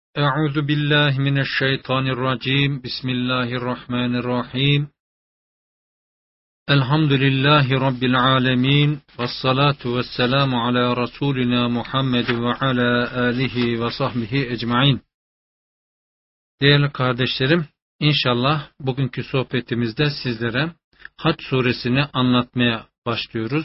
Euzu billahi mineşşeytanirracim. Bismillahirrahmanirrahim. Elhamdülillahi rabbil alamin. Ves salatu vesselamu ala rasulina Muhammed ve ala alihi ve sahbihi ecmaîn. Değerli kardeşlerim, inşallah bugünkü sohbetimizde sizlere Hac suresini anlatmaya başlıyoruz.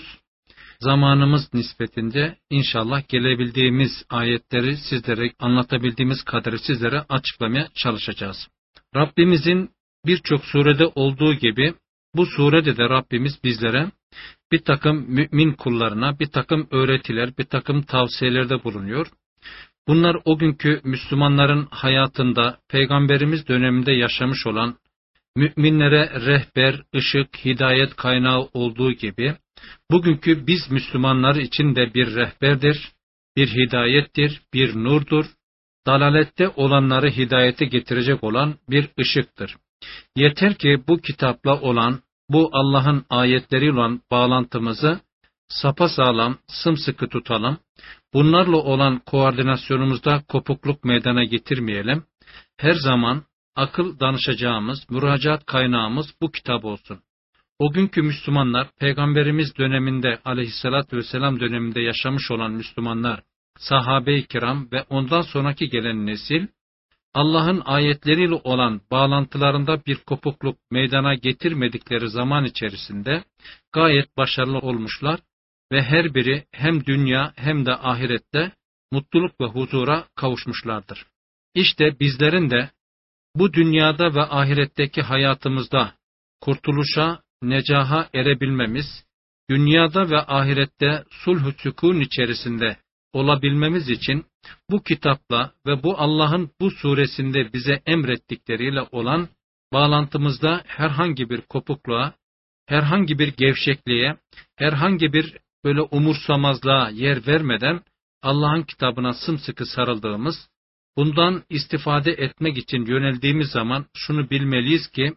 Zamanımız nispetinde inşallah gelebildiğimiz ayetleri sizlere anlatabildiğimiz kadarı sizlere açıklamaya çalışacağız. Rabbimizin birçok surede olduğu gibi bu surede de Rabbimiz bizlere bir takım mümin kullarına bir takım öğretiler, bir takım tavsiyelerde bulunuyor. Bunlar o günkü Müslümanların hayatında Peygamberimiz döneminde yaşamış olan müminlere rehber, ışık, hidayet kaynağı olduğu gibi bugünkü biz Müslümanlar için de bir rehberdir, bir hidayettir, bir nurdur, dalalette olanları hidayete getirecek olan bir ışıktır. Yeter ki bu kitapla olan, bu Allah'ın ayetleriyle olan bağlantımızı sapasağlam, sımsıkı tutalım. Bunlarla olan koordinasyonumuzda kopukluk meydana getirmeyelim. Her zaman akıl danışacağımız, müracaat kaynağımız bu kitap olsun. O günkü Müslümanlar, Peygamberimiz döneminde, aleyhissalatü vesselam döneminde yaşamış olan Müslümanlar, sahabe-i kiram ve ondan sonraki gelen nesil, Allah'ın ayetleriyle olan bağlantılarında bir kopukluk meydana getirmedikleri zaman içerisinde gayet başarılı olmuşlar ve her biri hem dünya hem de ahirette mutluluk ve huzura kavuşmuşlardır. İşte bizlerin de bu dünyada ve ahiretteki hayatımızda kurtuluşa, necaha erebilmemiz, dünyada ve ahirette sulh-u sükûn içerisinde olabilmemiz için bu kitapla ve bu Allah'ın bu suresinde bize emrettikleriyle olan bağlantımızda herhangi bir kopukluğa, herhangi bir gevşekliğe, herhangi bir böyle umursamazlığa yer vermeden Allah'ın kitabına sımsıkı sarıldığımız, bundan istifade etmek için yöneldiğimiz zaman şunu bilmeliyiz ki,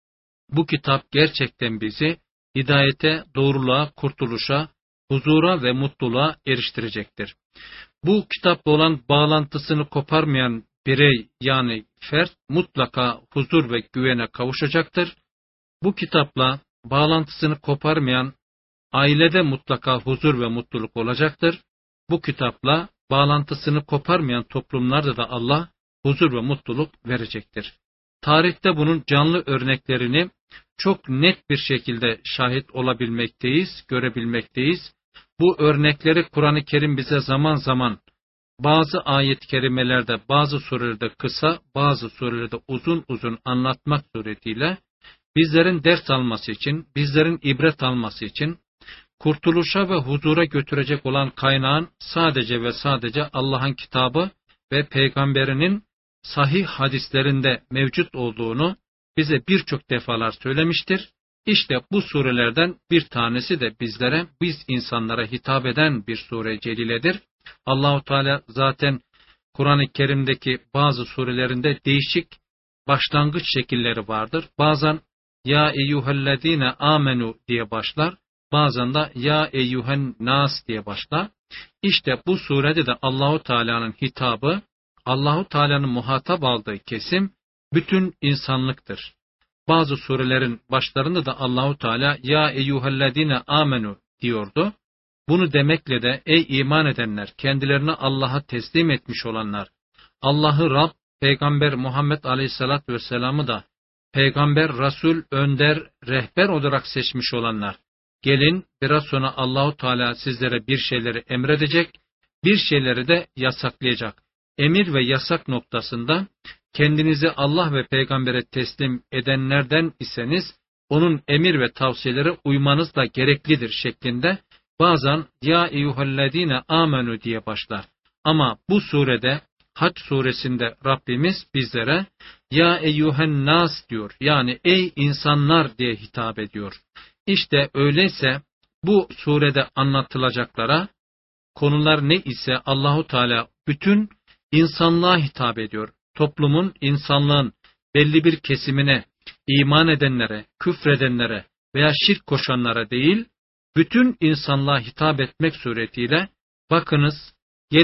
bu kitap gerçekten bizi hidayete, doğruluğa, kurtuluşa, huzura ve mutluluğa eriştirecektir. Bu kitapla olan bağlantısını koparmayan birey yani fert mutlaka huzur ve güvene kavuşacaktır. Bu kitapla bağlantısını koparmayan ailede mutlaka huzur ve mutluluk olacaktır. Bu kitapla bağlantısını koparmayan toplumlarda da Allah huzur ve mutluluk verecektir. Tarihte bunun canlı örneklerini çok net bir şekilde şahit olabilmekteyiz, görebilmekteyiz. Bu örnekleri Kur'an-ı Kerim bize zaman zaman bazı ayet-i kerimelerde, bazı surelerde kısa, bazı surelerde uzun uzun anlatmak suretiyle bizlerin ders alması için, bizlerin ibret alması için, kurtuluşa ve huzura götürecek olan kaynağın sadece ve sadece Allah'ın kitabı ve peygamberinin sahih hadislerinde mevcut olduğunu bize birçok defalar söylemiştir. İşte bu surelerden bir tanesi de bizlere, biz insanlara hitap eden bir sure celiledir. Allahu Teala zaten Kur'an-ı Kerim'deki bazı surelerinde değişik başlangıç şekilleri vardır. Bazen ya eyyühellezine amenu diye başlar, bazen de ya eyyühen nas diye başlar. İşte bu surede de Allahu Teala'nın hitabı, Allahu Teala'nın muhatap aldığı kesim bütün insanlıktır. Bazı surelerin başlarında da Allahu Teala ya eyyühellezine amenu diyordu. Bunu demekle de ey iman edenler, kendilerini Allah'a teslim etmiş olanlar, Allah'ı Rab, Peygamber Muhammed Aleyhisselatü Vesselam'ı da Peygamber, Resul, Önder, Rehber olarak seçmiş olanlar, gelin biraz sonra Allahu Teala sizlere bir şeyleri emredecek, bir şeyleri de yasaklayacak. Emir ve yasak noktasında kendinizi Allah ve Peygamber'e teslim edenlerden iseniz, onun emir ve tavsiyelere uymanız da gereklidir şeklinde bazen ya eyyühellezine amenu diye başlar. Ama bu surede, Hac suresinde Rabbimiz bizlere ya eyyühen nas diyor. Yani ey insanlar diye hitap ediyor. İşte öyleyse bu surede anlatılacaklara konular ne ise Allahu Teala bütün insanlığa hitap ediyor. Toplumun, insanlığın belli bir kesimine, iman edenlere, küfredenlere veya şirk koşanlara değil, bütün insanlığa hitap etmek suretiyle bakınız, gelin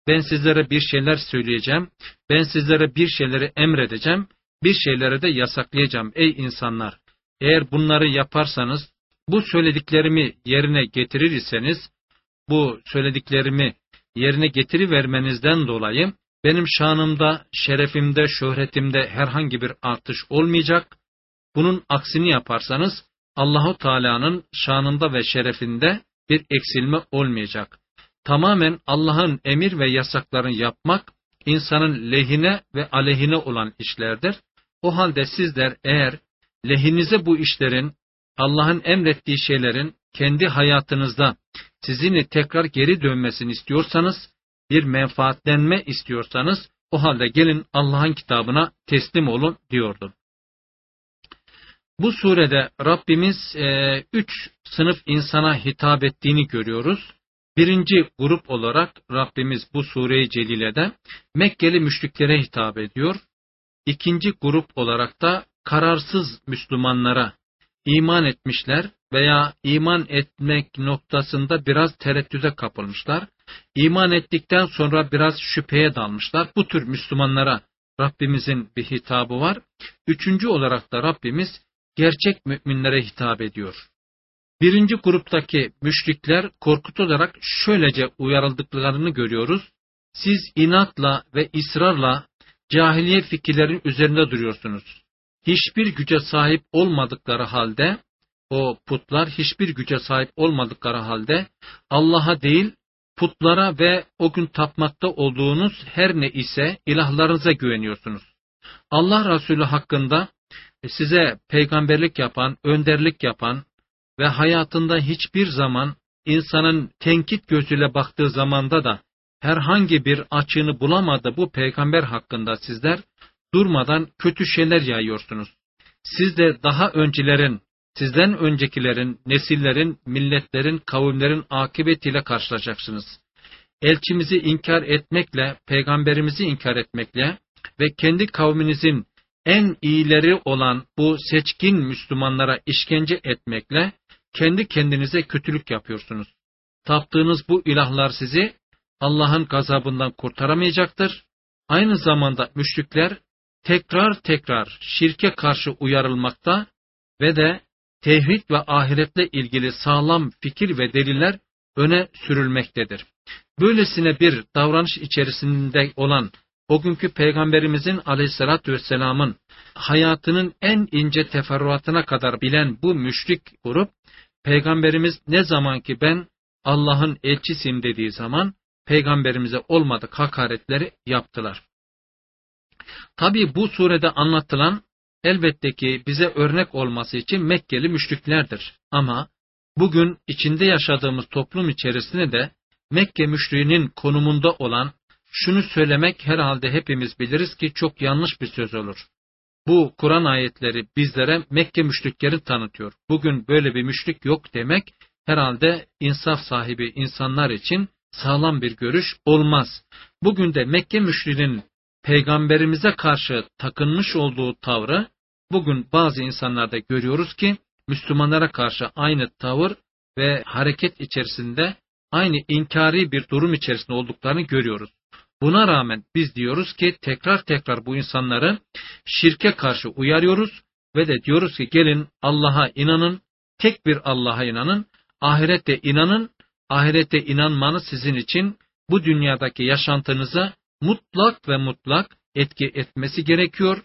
ben sizlere bir şeyler söyleyeceğim, ben sizlere bir şeyleri emredeceğim, bir şeyleri de yasaklayacağım ey insanlar. Eğer bunları yaparsanız, bu söylediklerimi yerine getirir iseniz, bu söylediklerimi yerine getirivermenizden dolayı benim şanımda, şerefimde, şöhretimde herhangi bir artış olmayacak. Bunun aksini yaparsanız Allahu Teala'nın şanında ve şerefinde bir eksilme olmayacak. Tamamen Allah'ın emir ve yasaklarını yapmak insanın lehine ve aleyhine olan işlerdir. O halde sizler eğer lehinize bu işlerin, Allah'ın emrettiği şeylerin kendi hayatınızda sizinle tekrar geri dönmesini istiyorsanız, bir menfaatlenme istiyorsanız, o halde gelin Allah'ın kitabına teslim olun diyordu. Bu surede Rabbimiz 3 sınıf insana hitap ettiğini görüyoruz. Birinci grup olarak Rabbimiz bu sure-i celilede Mekkeli müşriklere hitap ediyor. İkinci grup olarak da kararsız Müslümanlara, iman etmişler veya iman etmek noktasında biraz tereddüde kapılmışlar. İman ettikten sonra biraz şüpheye dalmışlar. Bu tür Müslümanlara Rabbimizin bir hitabı var. Üçüncü olarak da Rabbimiz gerçek müminlere hitap ediyor. Birinci gruptaki müşrikler korkutularak şöylece uyarıldıklarını görüyoruz. Siz inatla ve ısrarla cahiliye fikirlerin üzerinde duruyorsunuz. Hiçbir güce sahip olmadıkları halde, o putlar hiçbir güce sahip olmadıkları halde Allah'a değil putlara ve o gün tapmakta olduğunuz her ne ise ilahlarınıza güveniyorsunuz. Allah Resulü hakkında size peygamberlik yapan, önderlik yapan ve hayatında hiçbir zaman insanın tenkit gözüyle baktığı zamanda da herhangi bir açığını bulamadığı bu peygamber hakkında sizler durmadan kötü şeyler yayıyorsunuz. Siz de daha öncelerin, sizden öncekilerin, nesillerin, milletlerin, kavimlerin akıbetiyle karşılaşacaksınız. Elçimizi inkar etmekle, peygamberimizi inkar etmekle ve kendi kavminizin en iyileri olan bu seçkin Müslümanlara işkence etmekle kendi kendinize kötülük yapıyorsunuz. Taptığınız bu ilahlar sizi Allah'ın gazabından kurtaramayacaktır. Aynı zamanda müşrikler tekrar şirke karşı uyarılmakta ve de tevhid ve ahiretle ilgili sağlam fikir ve deliller öne sürülmektedir. Böylesine bir davranış içerisinde olan o günkü Peygamberimizin Aleyhisselatü Vesselam'ın hayatının en ince teferruatına kadar bilen bu müşrik grup, Peygamberimiz ne zaman ki ben Allah'ın elçisiyim dediği zaman Peygamberimize olmadık hakaretleri yaptılar. Tabi bu surede anlatılan elbette ki bize örnek olması için Mekkeli müşriklerdir. Ama bugün içinde yaşadığımız toplum içerisinde de Mekke müşriğinin konumunda olan şunu söylemek herhalde hepimiz biliriz ki çok yanlış bir söz olur. Bu Kur'an ayetleri bizlere Mekke müşrikleri tanıtıyor. Bugün böyle bir müşrik yok demek herhalde insaf sahibi insanlar için sağlam bir görüş olmaz. Bugün de Mekke müşriğinin Peygamberimize karşı takınmış olduğu tavrı bugün bazı insanlarda görüyoruz ki Müslümanlara karşı aynı tavır ve hareket içerisinde aynı inkari bir durum içerisinde olduklarını görüyoruz. Buna rağmen biz diyoruz ki tekrar bu insanları şirke karşı uyarıyoruz ve de diyoruz ki gelin Allah'a inanın, tek bir Allah'a inanın, ahirete inanın, ahirete inanmanız sizin için bu dünyadaki yaşantınıza mutlak etki etmesi gerekiyor.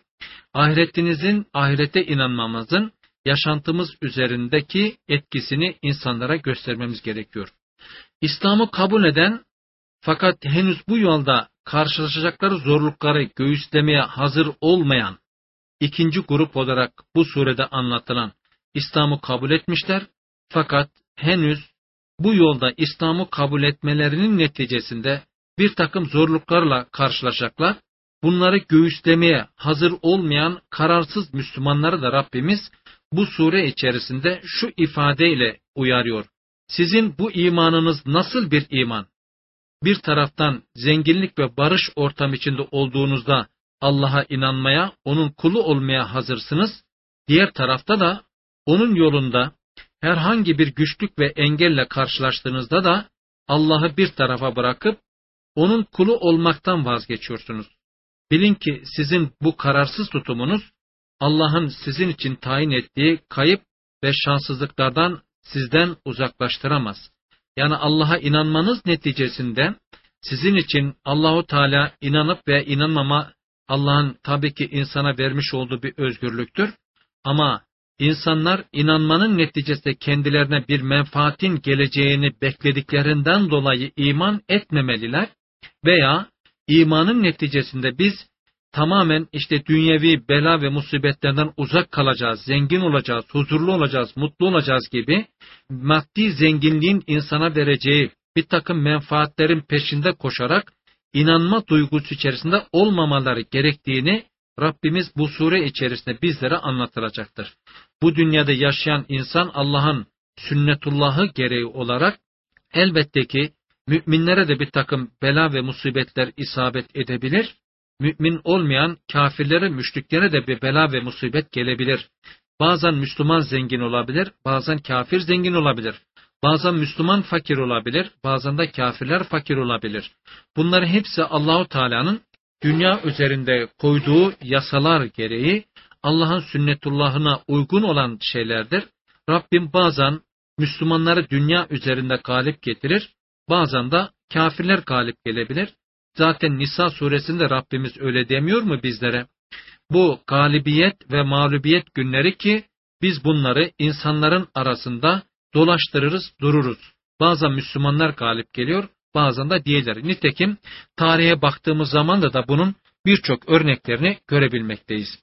Ahirete inanmamızın yaşantımız üzerindeki etkisini insanlara göstermemiz gerekiyor. İslam'ı kabul eden fakat henüz bu yolda karşılaşacakları zorlukları göğüslemeye hazır olmayan ikinci grup olarak bu surede anlatılan İslam'ı kabul etmişler fakat henüz bu yolda İslam'ı kabul etmelerinin neticesinde bir takım zorluklarla karşılaşacaklar. Bunları göğüslemeye hazır olmayan kararsız Müslümanları da Rabbimiz bu sure içerisinde şu ifadeyle uyarıyor. Sizin bu imanınız nasıl bir iman? Bir taraftan zenginlik ve barış ortamı içinde olduğunuzda Allah'a inanmaya, onun kulu olmaya hazırsınız. Diğer tarafta da onun yolunda herhangi bir güçlük ve engelle karşılaştığınızda da Allah'ı bir tarafa bırakıp onun kulu olmaktan vazgeçiyorsunuz. Bilin ki sizin bu kararsız tutumunuz, Allah'ın sizin için tayin ettiği kayıp ve şanssızlıklardan sizden uzaklaştıramaz. Yani Allah'a inanmanız neticesinde sizin için Allahu Teala inanıp ve inanmama Allah'ın tabii ki insana vermiş olduğu bir özgürlüktür. Ama insanlar inanmanın neticesinde kendilerine bir menfaatin geleceğini beklediklerinden dolayı iman etmemeliler veya imanın neticesinde biz tamamen işte dünyevi bela ve musibetlerden uzak kalacağız, zengin olacağız, huzurlu olacağız, mutlu olacağız gibi maddi zenginliğin insana vereceği bir takım menfaatlerin peşinde koşarak inanma duygusu içerisinde olmamaları gerektiğini Rabbimiz bu sure içerisinde bizlere anlatılacaktır. Bu dünyada yaşayan insan Allah'ın sünnetullahı gereği olarak elbette ki müminlere de bir takım bela ve musibetler isabet edebilir. Mümin olmayan kafirlere, müşriklere de bir bela ve musibet gelebilir. Bazen Müslüman zengin olabilir, bazen kafir zengin olabilir. Bazen Müslüman fakir olabilir, bazen de kafirler fakir olabilir. Bunların hepsi Allahu Teala'nın dünya üzerinde koyduğu yasalar gereği Allah'ın sünnetullahına uygun olan şeylerdir. Rabbim bazen Müslümanları dünya üzerinde galip getirir, bazen de kafirler galip gelebilir. Zaten Nisa suresinde Rabbimiz öyle demiyor mu bizlere? Bu galibiyet ve mağlubiyet günleri ki biz bunları insanların arasında dolaştırırız, dururuz. Bazen Müslümanlar galip geliyor, bazen de diğerleri. Nitekim tarihe baktığımız zaman da bunun birçok örneklerini görebilmekteyiz.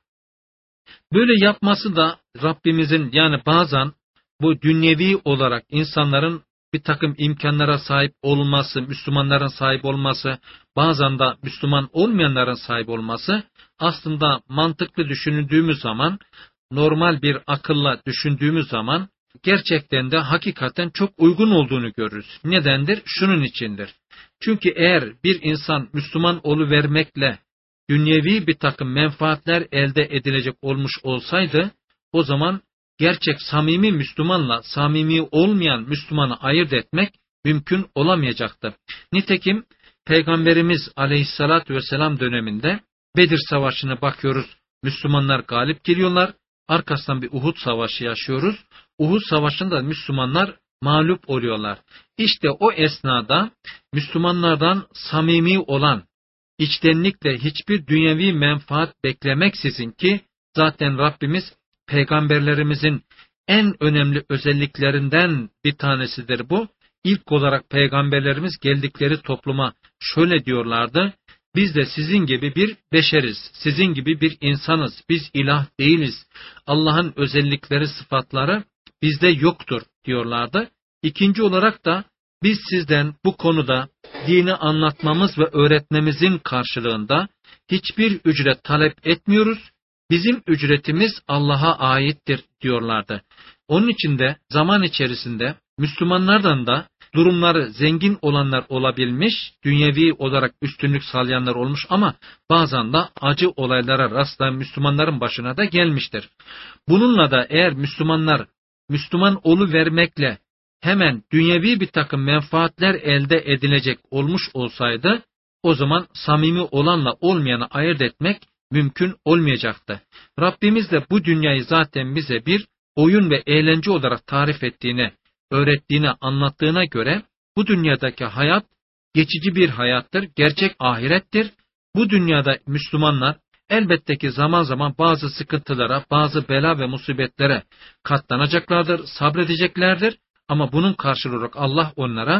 Böyle yapması da Rabbimizin yani bazen bu dünyevi olarak insanların bir takım imkanlara sahip olması, Müslümanların sahip olması, bazen de Müslüman olmayanların sahip olması aslında mantıklı düşündüğümüz zaman, normal bir akılla düşündüğümüz zaman gerçekten de hakikaten çok uygun olduğunu görürüz. Nedendir? Şunun içindir. Çünkü eğer bir insan Müslüman oluvermekle dünyevi bir takım menfaatler elde edilecek olmuş olsaydı, o zaman gerçek samimi Müslümanla samimi olmayan Müslümanı ayırt etmek mümkün olamayacaktı. Nitekim Peygamberimiz Aleyhisselatü Vesselam döneminde Bedir Savaşı'na bakıyoruz. Müslümanlar galip geliyorlar. Arkasından bir Uhud Savaşı yaşıyoruz. Uhud Savaşı'nda Müslümanlar mağlup oluyorlar. İşte o esnada Müslümanlardan samimi olan, içtenlikle hiçbir dünyevi menfaat beklemeksizin ki zaten Rabbimiz peygamberlerimizin en önemli özelliklerinden bir tanesidir bu. İlk olarak peygamberlerimiz geldikleri topluma şöyle diyorlardı: biz de sizin gibi bir beşeriz, sizin gibi bir insanız, biz ilah değiliz. Allah'ın özellikleri, sıfatları bizde yoktur diyorlardı. İkinci olarak da biz sizden bu konuda dini anlatmamız ve öğretmemizin karşılığında hiçbir ücret talep etmiyoruz. Bizim ücretimiz Allah'a aittir diyorlardı. Onun için de zaman içerisinde Müslümanlardan da durumları zengin olanlar olabilmiş, dünyevi olarak üstünlük sağlayanlar olmuş ama bazen de acı olaylara rastlayan Müslümanların başına da gelmiştir. Bununla da eğer Müslümanlar Müslüman oluvermekle hemen dünyevi bir takım menfaatler elde edilecek olmuş olsaydı, o zaman samimi olanla olmayanı ayırt etmek mümkün olmayacaktı. Rabbimiz de bu dünyayı zaten bize bir oyun ve eğlence olarak tarif ettiğini, öğrettiğini, anlattığına göre bu dünyadaki hayat geçici bir hayattır, gerçek ahirettir. Bu dünyada Müslümanlar elbette ki zaman zaman bazı sıkıntılara, bazı bela ve musibetlere katlanacaklardır, sabredeceklerdir. Ama bunun karşılığı olarak Allah onlara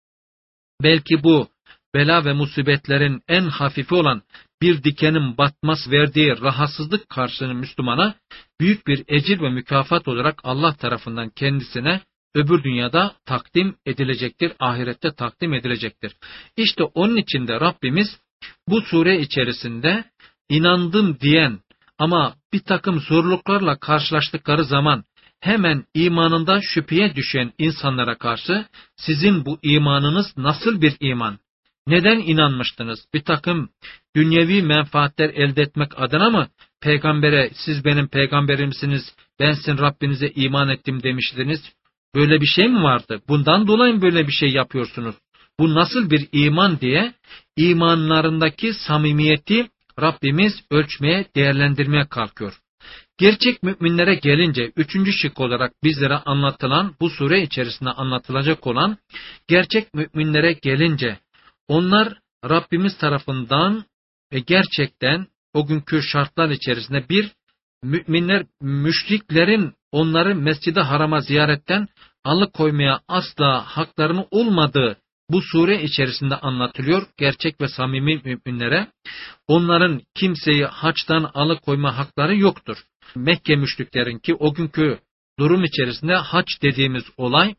belki bu bela ve musibetlerin en hafifi olan bir dikenin batmaz verdiği rahatsızlık karşılığını Müslümana büyük bir ecir ve mükafat olarak Allah tarafından kendisine öbür dünyada takdim edilecektir, ahirette takdim edilecektir. İşte onun için de Rabbimiz bu sure içerisinde inandım diyen ama bir takım zorluklarla karşılaştıkları zaman hemen imanında şüpheye düşen insanlara karşı sizin bu imanınız nasıl bir iman? Neden inanmıştınız? Bir takım dünyevi menfaatler elde etmek adına mı peygambere siz benim peygamberimsiniz, ben sizin Rabbinize iman ettim demiştiniz? Böyle bir şey mi vardı? Bundan dolayı mı böyle bir şey yapıyorsunuz? bu nasıl bir iman diye imanlarındaki samimiyeti Rabbimiz ölçmeye, değerlendirmeye kalkıyor. Gerçek müminlere gelince üçüncü şık olarak bizlere anlatılan, bu sure içerisinde anlatılacak olan gerçek müminlere gelince onlar Rabbimiz tarafından ve gerçekten o günkü şartlar içerisinde bir müminler müşriklerin onları Mescid-i Haram'a ziyaretten alıkoymaya asla haklarının olmadığı bu sure içerisinde anlatılıyor. Gerçek ve samimi müminlere onların kimseyi haçtan alıkoyma hakları yoktur. Mekke müşriklerin ki o günkü durum içerisinde haç dediğimiz olay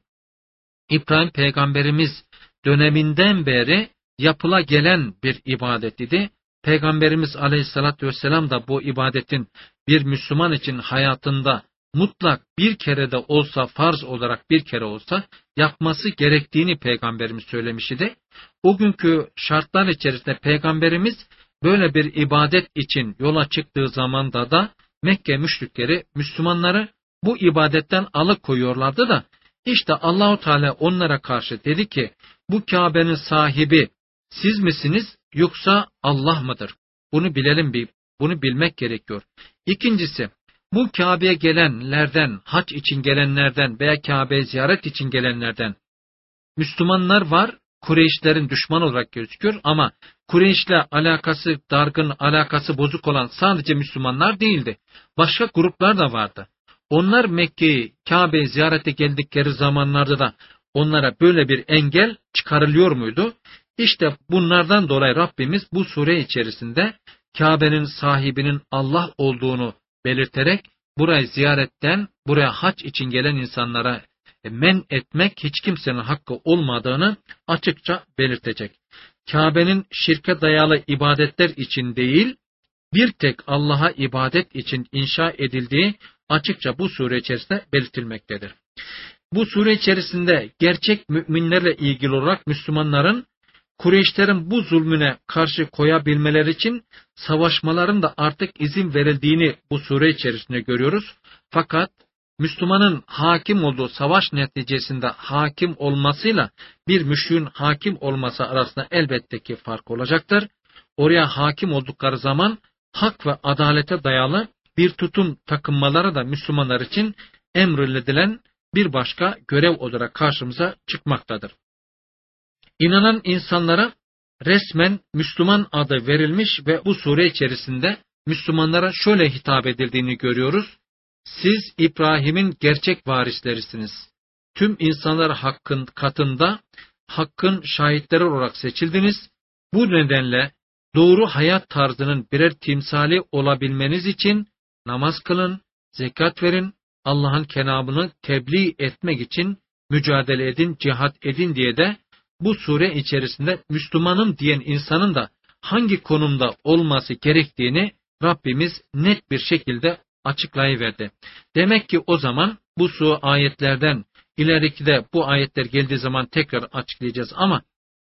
İbrahim peygamberimiz döneminden beri yapıla gelen bir ibadet idi. Peygamberimiz aleyhissalatü vesselam da bu ibadetin bir Müslüman için hayatında mutlak bir kere de olsa, farz olarak bir kere olsa yapması gerektiğini Peygamberimiz söylemiş idi. O günkü şartlar içerisinde Peygamberimiz böyle bir ibadet için yola çıktığı zamanda da Mekke müşrikleri Müslümanları bu ibadetten alıkoyuyorlardı da işte Allahu Teala onlara karşı dedi ki bu Kabe'nin sahibi siz misiniz yoksa Allah mıdır? Bunu bilelim, bunu bilmek gerekiyor. İkincisi, bu Kabe'ye gelenlerden, hac için gelenlerden veya Kabe'ye ziyaret için gelenlerden Müslümanlar var, Kureyşlerin düşmanı olarak gözüküyor ama Kureyş'le alakası dargın, alakası bozuk olan sadece Müslümanlar değildi. Başka gruplar da vardı. Onlar Mekke'yi, Kabe'yi ziyarete geldikleri zamanlarda da onlara böyle bir engel çıkarılıyor muydu? İşte bunlardan dolayı Rabbimiz bu sure içerisinde Kabe'nin sahibinin Allah olduğunu belirterek burayı ziyaretten, buraya hac için gelen insanlara men etmek hiç kimsenin hakkı olmadığını açıkça belirtecek. Kabe'nin şirke dayalı ibadetler için değil, bir tek Allah'a ibadet için inşa edildiği açıkça bu sure içerisinde belirtilmektedir. Bu sure içerisinde gerçek müminlerle ilgili olarak Müslümanların Kureyşlerin bu zulmüne karşı koyabilmeleri için savaşmaların da artık izin verildiğini bu sure içerisinde görüyoruz. Fakat Müslümanın hakim olduğu savaş neticesinde hakim olmasıyla bir müşriğin hakim olması arasında elbette ki fark olacaktır. Oraya hakim oldukları zaman hak ve adalete dayalı bir tutum takınmaları da Müslümanlar için emredilen bir başka görev olarak karşımıza çıkmaktadır. İnanan insanlara resmen Müslüman adı verilmiş ve bu sure içerisinde Müslümanlara şöyle hitap edildiğini görüyoruz. Siz İbrahim'in gerçek varislerisiniz. Tüm insanlar hakkın katında hakkın şahitleri olarak seçildiniz. Bu nedenle doğru hayat tarzının birer timsali olabilmeniz için namaz kılın, zekat verin, Allah'ın kelamını tebliğ etmek için mücadele edin, cihat edin diye de bu sure içerisinde Müslümanım diyen insanın da hangi konumda olması gerektiğini Rabbimiz net bir şekilde açıklayıverdi. Demek ki o zaman bu ayetlerden ileriki de bu ayetler geldiği zaman tekrar açıklayacağız ama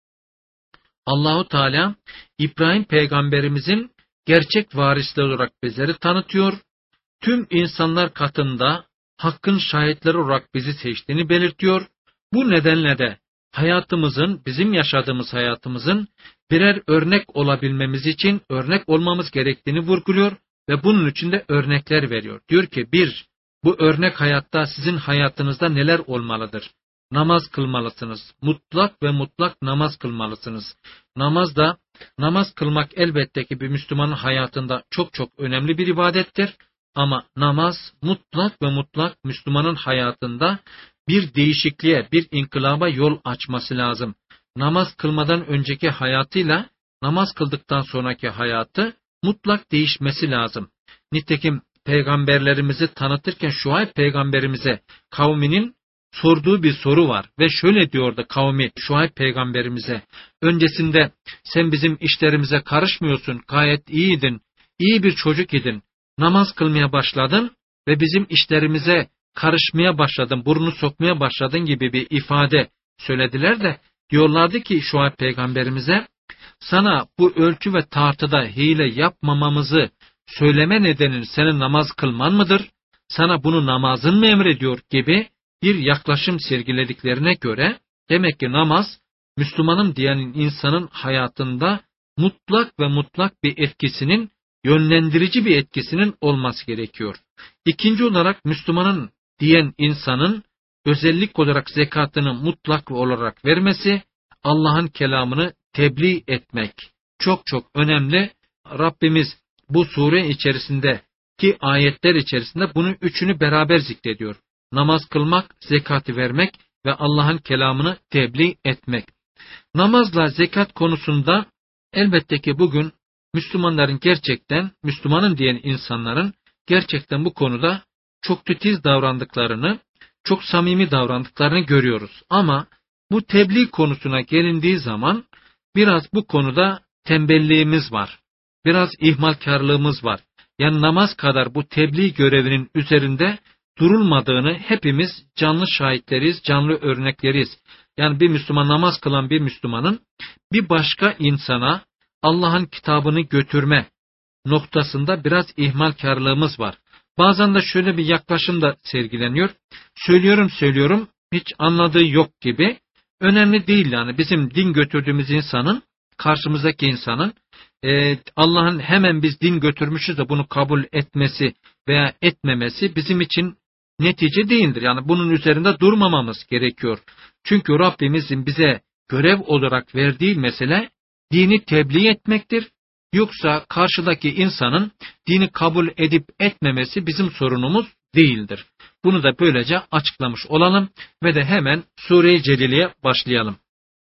Allahu Teala İbrahim peygamberimizin gerçek varisleri olarak bizleri tanıtıyor. Tüm insanlar katında hakkın şahitleri olarak bizi seçtiğini belirtiyor. Bu nedenle de hayatımızın, bizim yaşadığımız hayatımızın birer örnek olabilmemiz için örnek olmamız gerektiğini vurguluyor ve bunun için de örnekler veriyor. Diyor ki bu örnek hayatta sizin hayatınızda neler olmalıdır? Namaz kılmalısınız. Mutlak ve mutlak namaz kılmalısınız. Namaz kılmak elbette ki bir Müslümanın hayatında çok çok önemli bir ibadettir. Ama namaz mutlak ve mutlak Müslümanın hayatında bir değişikliğe, bir inkılaba yol açması lazım. Namaz kılmadan önceki hayatıyla namaz kıldıktan sonraki hayatı mutlak değişmesi lazım. Nitekim peygamberlerimizi tanıtırken Şuayb peygamberimize kavminin sorduğu bir soru var ve şöyle diyordu kavmi Şuayb peygamberimize: öncesinde sen bizim işlerimize karışmıyorsun, gayet iyiydin, iyi bir çocuk idin, namaz kılmaya başladın ve bizim işlerimize karışmaya başladın, burnunu sokmaya başladın gibi bir ifade söylediler de diyorlardı ki Şuayb peygamberimize, sana bu ölçü ve tartıda hile yapmamamızı söyleme nedenin senin namaz kılman mıdır? Sana bunu namazın mı emrediyor gibi bir yaklaşım sergilediklerine göre demek ki namaz Müslümanım diyen insanın hayatında mutlak bir etkisinin, yönlendirici bir etkisinin olması gerekiyor. İkinci olarak Müslümanın diyen insanın özellik olarak zekatını mutlak olarak vermesi, Allah'ın kelamını tebliğ etmek çok önemli. Rabbimiz bu sure içerisindeki ayetler içerisinde bunun üçünü beraber zikrediyor. Namaz kılmak, zekatı vermek ve Allah'ın kelamını tebliğ etmek. Namazla zekat konusunda elbette ki bugün Müslümanların gerçekten, Müslümanım diyen insanların gerçekten bu konuda çok titiz davrandıklarını, çok samimi davrandıklarını görüyoruz. Ama bu tebliğ konusuna gelindiği zaman biraz bu konuda tembelliğimiz var. Biraz ihmalkarlığımız var. Yani namaz kadar bu tebliğ görevinin üzerinde durulmadığını hepimiz canlı şahitleriz, canlı örnekleriz. Yani bir Müslüman, namaz kılan bir Müslümanın bir başka insana Allah'ın kitabını götürme noktasında biraz ihmalkarlığımız var. Bazen de şöyle bir yaklaşım da sergileniyor. Söylüyorum, hiç anladığı yok gibi. Önemli değil yani bizim din götürdüğümüz insanın, karşımızdaki insanın Allah'ın hemen biz din götürmüşüz de bunu kabul etmesi veya etmemesi bizim için netice değildir. Yani bunun üzerinde durmamamız gerekiyor. Çünkü Rabbimizin bize görev olarak verdiği mesele dini tebliğ etmektir. Yoksa karşıdaki insanın dini kabul edip etmemesi bizim sorunumuz değildir. Bunu da böylece açıklamış olalım ve de hemen Sure-i Celile'ye başlayalım.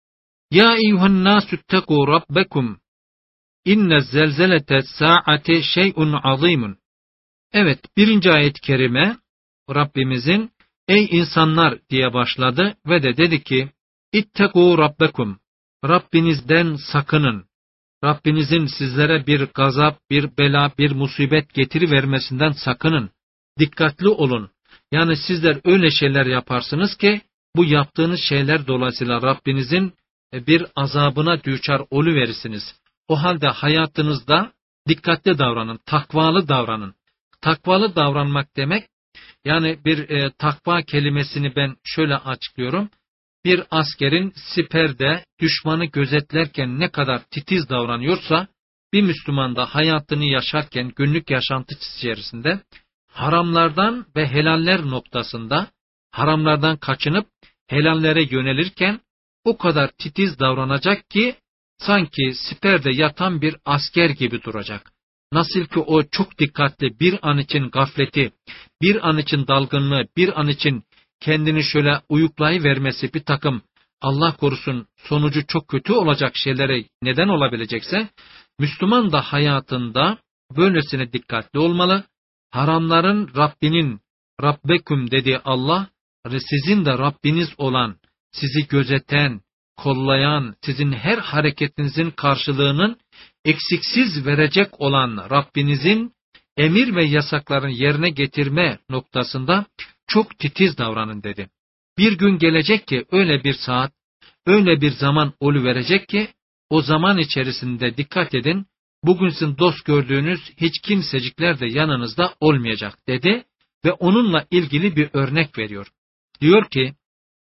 Ya eyyuhen nâsüttekû rabbekum inne zelzelete sa'ate şey'un azîmun. Evet, birinci ayet-i kerime Rabbimizin ey insanlar diye başladı ve de dedi ki İttekû rabbekum, Rabbinizden sakının. Rabbinizin sizlere bir gazap, bir bela, bir musibet getirivermesinden sakının. Dikkatli olun. Yani sizler öyle şeyler yaparsınız ki bu yaptığınız şeyler dolayısıyla Rabbinizin bir azabına düçar oluverirsiniz. O halde hayatınızda dikkatli davranın, takvalı davranın. Takvalı davranmak demek, yani bir takva kelimesini ben şöyle açıklıyorum. Bir askerin siperde düşmanı gözetlerken ne kadar titiz davranıyorsa, bir Müslüman da hayatını yaşarken günlük yaşantısı içerisinde haramlardan ve helaller noktasında haramlardan kaçınıp helallere yönelirken o kadar titiz davranacak ki sanki siperde yatan bir asker gibi duracak. Nasıl ki o çok dikkatli, bir an için gafleti, bir an için dalgınlığı, bir an için kendini şöyle uyuklayıvermesi bir takım Allah korusun sonucu çok kötü olacak şeylere neden olabilecekse, Müslüman da hayatında böylesine dikkatli olmalı. Haramların Rabbinin, Rabbeküm dediği Allah, sizin de Rabbiniz olan, sizi gözeten, kollayan, sizin her hareketinizin karşılığının eksiksiz verecek olan Rabbinizin emir ve yasaklarını yerine getirme noktasında çok titiz davranın dedi. Bir gün gelecek ki öyle bir saat, öyle bir zaman oluverecek ki o zaman içerisinde dikkat edin, bugün sizin dost gördüğünüz hiç kimsecikler de yanınızda olmayacak dedi ve onunla ilgili bir örnek veriyor. Diyor ki,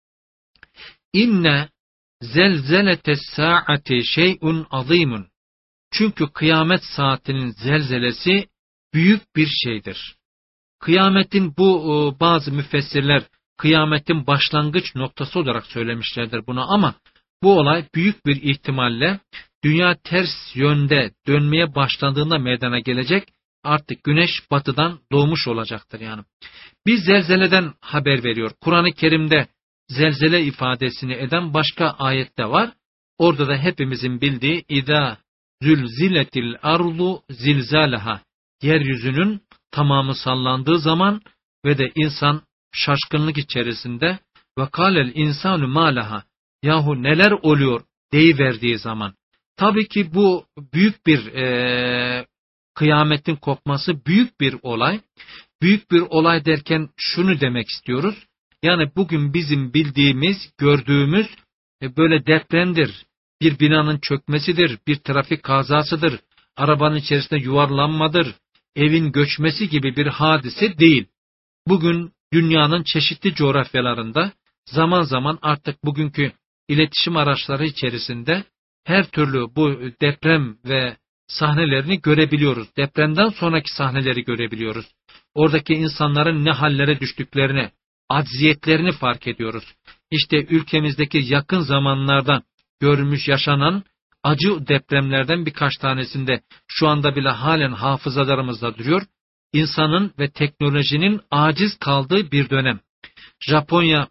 İnne zelzeletes saati şey'un azîmun. Çünkü kıyamet saatinin zelzelesi büyük bir şeydir. Kıyametin bu bazı müfessirler kıyametin başlangıç noktası olarak söylemişlerdir bunu ama bu olay büyük bir ihtimalle dünya ters yönde dönmeye başlandığında meydana gelecek, artık güneş batıdan doğmuş olacaktır yani. Bir zelzeleden haber veriyor. Kur'an-ı Kerim'de zelzele ifadesini eden başka ayette var. Orada da hepimizin bildiği İza zülziletil ardu zilzalaha, yeryüzünün tamamı sallandığı zaman ve de insan şaşkınlık içerisinde ve kâlel insanu mâlaha, yahu neler oluyor deyiverdiği zaman. Tabii ki bu büyük bir kıyametin kopması büyük bir olay. Büyük bir olay derken şunu demek istiyoruz. Yani bugün bizim bildiğimiz, gördüğümüz böyle depremdir, bir binanın çökmesidir, bir trafik kazasıdır, arabanın içerisinde yuvarlanmadır, evin göçmesi gibi bir hadise değil. Bugün dünyanın çeşitli coğrafyalarında zaman zaman artık bugünkü iletişim araçları içerisinde her türlü bu deprem ve sahnelerini görebiliyoruz. Depremden sonraki sahneleri görebiliyoruz. Oradaki insanların ne hallere düştüklerini, acziyetlerini fark ediyoruz. İşte ülkemizdeki yakın zamanlarda görmüş, yaşanan acı depremlerden birkaç tanesinde şu anda bile halen hafızalarımızda duruyor. İnsanın ve teknolojinin aciz kaldığı bir dönem. Japonya,